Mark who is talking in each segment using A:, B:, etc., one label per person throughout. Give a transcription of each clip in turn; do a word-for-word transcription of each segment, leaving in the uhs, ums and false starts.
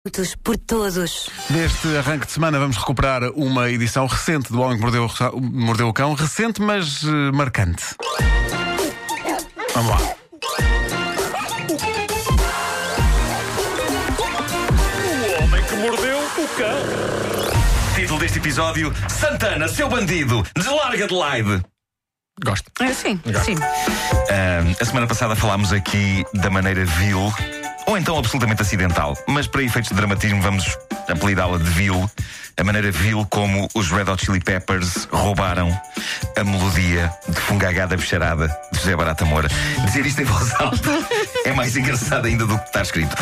A: Por todos.
B: Neste arranque de semana vamos recuperar uma edição recente do Homem que Mordeu, Mordeu o Cão. Recente, mas uh, marcante. Vamos lá.
C: O Homem que Mordeu o Cão.
D: Título deste episódio: Santana, seu bandido, deslarga de Adelaide.
B: Gosto.
A: É, sim, sim.
D: Uh, a semana passada falámos aqui da maneira vil, ou então absolutamente acidental, mas para efeitos de dramatismo vamos apelidá-la de vil, a maneira vil como os Red Hot Chili Peppers roubaram a melodia de Fungagada Bicharada de José Barata Moura. Dizer isto em voz alta é mais engraçado ainda do que está escrito.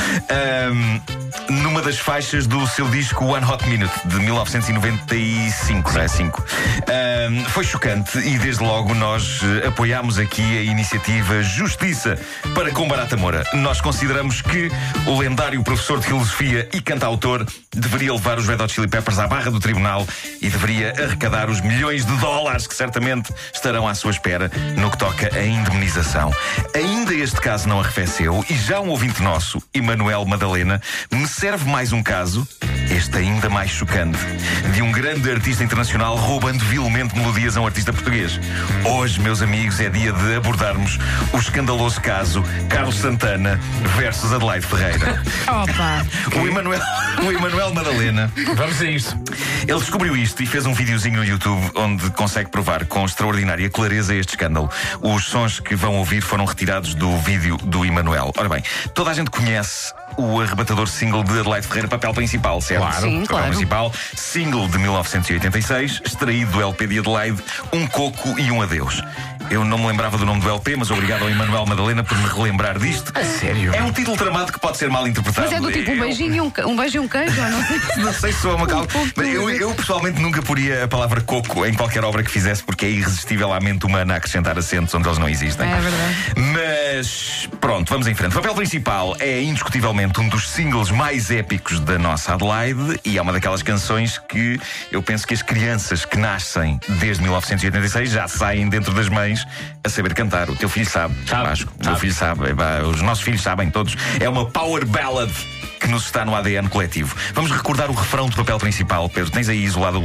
D: Um, numa das faixas do seu disco One Hot Minute de mil novecentos e noventa e cinco, não é? cinco. Um, foi chocante e desde logo nós uh, apoiámos aqui a iniciativa Justiça para com Barata Moura. Nós consideramos que o lendário professor de filosofia e cantautor deveria levar os Red Hot Chili Peppers à barra do tribunal e deveria arrecadar os milhões de dólares que certamente estarão à sua espera no que toca à indemnização. Ainda este caso não arrefeceu e já um ouvinte nosso, Emanuel Madalena, me serve mais um caso, este ainda mais chocante, de um grande artista internacional roubando vilmente melodias a um artista português. Hoje, meus amigos, é dia de abordarmos o escandaloso caso Carlos Santana versus Adelaide Ferreira.
A: Opa!
D: O Emanuel, o Emanuel Madalena,
C: Vamos a isto.
D: ele descobriu isto e fez um videozinho no YouTube onde consegue provar com extraordinária clareza este escândalo. Os sons que vão ouvir foram retirados do vídeo do Emanuel. Ora bem, toda a gente conhece o arrebatador single de Adelaide Ferreira, papel principal, certo?
C: Claro.
A: Sim,
D: papel
A: claro.
D: principal, single de mil novecentos e oitenta e seis, extraído do L P de Adelaide, Um Coco e um Adeus. Eu não me lembrava do nome do L P, mas obrigado ao Emanuel Madalena por me relembrar disto.
C: A sério?
D: É um título tramado que pode ser mal interpretado.
A: Mas é do tipo um
D: Eu-
A: beijinho e um, ca- um beijo e um queijo, ou não sei.
D: Não sei se sou uma calma. Mas eu, eu pessoalmente nunca poria a palavra coco em qualquer obra que fizesse, porque é irresistível à mente humana acrescentar acentos onde eles não existem.
A: É verdade.
D: Mas pronto, vamos em frente. O papel principal é indiscutivelmente um dos singles mais épicos da nossa Adelaide e é uma daquelas canções que eu penso que as crianças que nascem desde mil novecentos e oitenta e seis já saem dentro das mães a saber cantar. O teu filho sabe,
C: Sabe,
D: Vasco. O meu
C: sabe.
D: filho sabe. Epá, os nossos filhos sabem todos. É uma power ballad que nos está no A D N coletivo. Vamos recordar o refrão do papel principal. Pedro, tens aí isolado o...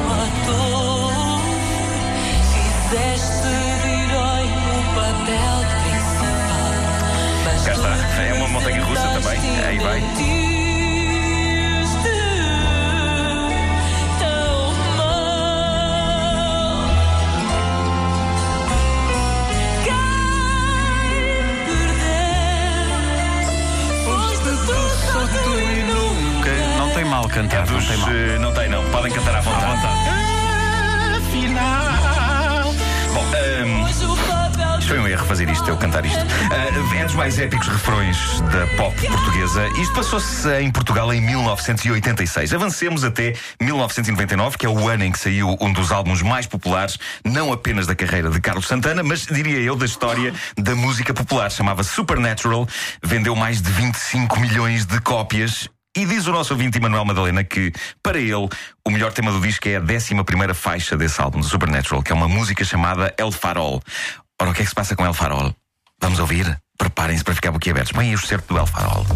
D: Cá está. É uma montanha russa também. Aí vai.
B: Não tem mal cantar, não
D: Dos,
B: tem mal.
D: eh, não tem, não. Podem cantar à vontade. Bom, ehm, isto foi um erro fazer isto, eu cantar isto. Ah, é dos mais épicos refrões da pop portuguesa. Isto passou-se em Portugal em mil novecentos e oitenta e seis. Avancemos até mil novecentos e noventa e nove, que é o ano em que saiu um dos álbuns mais populares, não apenas da carreira de Carlos Santana, mas, diria eu, da história da música popular. Chamava-se Supernatural, vendeu mais de vinte e cinco milhões de cópias. E diz o nosso ouvinte Emanuel Madalena que, para ele, o melhor tema do disco é a décima primeira faixa desse álbum, do Supernatural, que é uma música chamada El Farol. Ora, o que é que se passa com El Farol? Vamos ouvir? Preparem-se para ficar boquiabertos. Bem, aí o certo do El Farol.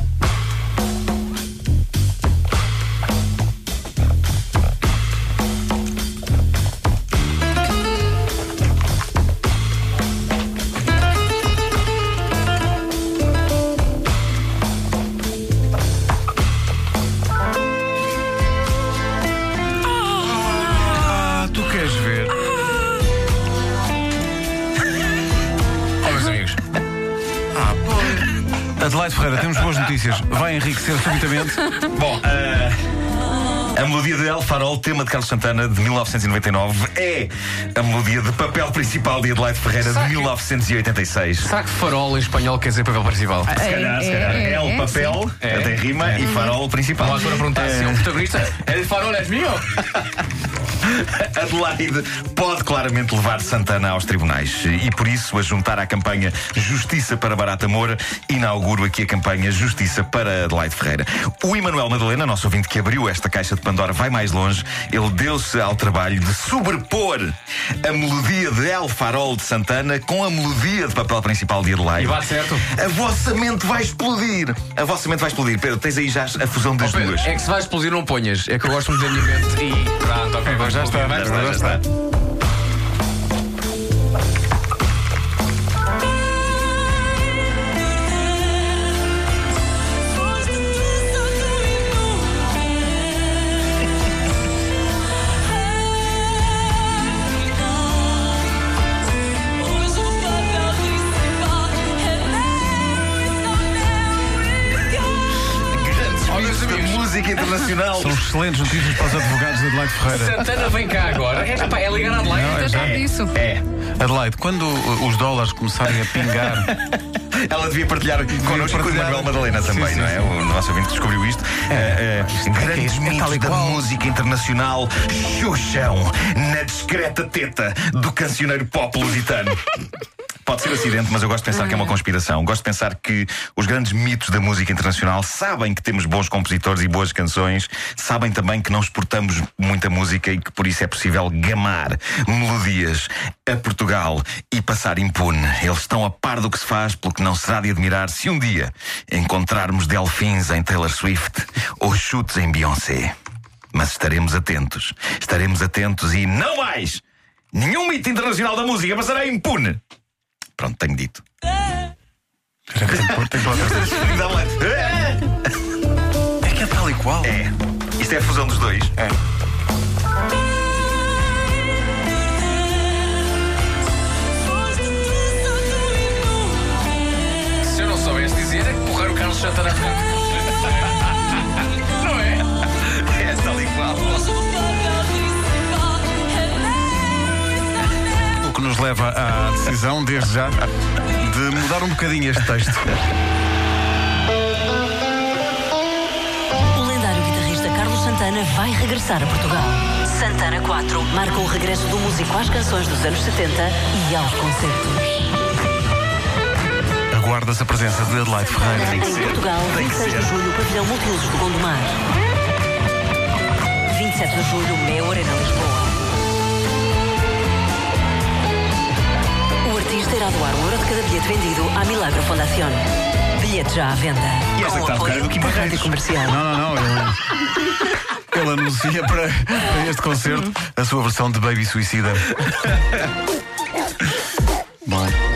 B: Ah, tu queres ver?
C: Ó, meus amigos.
B: Adelaide Ferreira, temos boas notícias. Vai enriquecer subitamente.
D: Bom, ah, a melodia de El Farol, tema de Carlos Santana, de mil novecentos e noventa e nove, é a melodia de papel principal de Adelaide Ferreira,
C: Será
D: de
C: que-
D: mil novecentos e oitenta e seis.
C: Será que farol em espanhol quer dizer papel principal?
D: Se calhar, se calhar.
A: é,
D: El
A: é,
D: papel,
C: É.
D: até rima, e farol principal.
C: Vamos agora perguntar se é o protagonista. El farol é meu?
D: Adelaide pode claramente levar Santana aos tribunais e, por isso, a juntar à campanha Justiça para Barata Moura, inauguro aqui a campanha Justiça para Adelaide Ferreira. O Emanuel Madalena, nosso ouvinte que abriu esta caixa de Pandora, vai mais longe. Ele deu-se ao trabalho de sobrepor a melodia de El Farol de Santana com a melodia de papel principal de Adelaide.
E: E bate certo.
D: A vossa mente vai explodir. A vossa mente vai explodir. Pedro, tens aí já a fusão das
E: Oh, Pedro,
D: duas.
E: é que se vai explodir, não ponhas. É que eu gosto muito da minha mente. E pronto, ok,
B: Agora já está,
E: vai
B: agora já está.
D: Música internacional.
B: São excelentes notícias para os advogados de Adelaide Ferreira.
E: Santana vem cá agora. É, pá, é ligar a Adelaide.
B: Não, é
A: Eu já
B: já.
A: disse.
D: É.
B: Adelaide, quando uh, os dólares começarem a pingar.
D: Ela devia partilhar connosco com o
B: partilhar.
D: Manuel Madalena também,
B: Sim, sim,
D: não é?
B: sim.
D: O nosso ouvinte descobriu isto.
B: É.
D: Uh, uh, grandes
B: é
D: mitos
B: tal e
D: da
B: qual.
D: música internacional chucham na discreta teta do cancioneiro pop lusitano. Pode ser acidente, mas eu gosto de pensar que é uma conspiração. Gosto de pensar que os grandes mitos da música internacional sabem que temos bons compositores e boas canções, sabem também que não exportamos muita música e que por isso é possível gamar melodias a Portugal e passar impune. Eles estão a par do que se faz, pelo que não será de admirar se um dia encontrarmos delfins em Taylor Swift ou chutes em Beyoncé. Mas estaremos atentos. Estaremos atentos e não mais! Nenhum mito internacional da música passará impune. Pronto, tenho dito.
B: Tem que pôr, tem que pôr. É que é tal e qual.
D: É. Isto é a fusão dos dois.
B: É.
E: Se eu não soubesse dizer, é que porrar o Carlos Santana. Não é?
D: É tal e qual.
B: O que nos leva à decisão, desde já, de mudar um bocadinho este texto.
F: O lendário guitarrista Carlos Santana vai regressar a Portugal. Santana quatro marca o regresso do músico às canções dos anos setenta e aos concertos.
B: Aguarda-se a presença de Adelaide Ferreira.
F: Em Portugal, vinte e seis de julho, Pavilhão Multiusos do Gondomar. vinte e sete de julho, Meo Arena Lisboa. O artista irá doar um euro de cada bilhete vendido à Milagro Fundación. Bilhete já à venda.
D: E esta que está a tocar é do Kim
F: da
D: Barreiros.
F: Rádio Comercial.
B: Não, não, não. Ele, ele anuncia para, para este concerto a sua versão de Baby Suicida. Bom.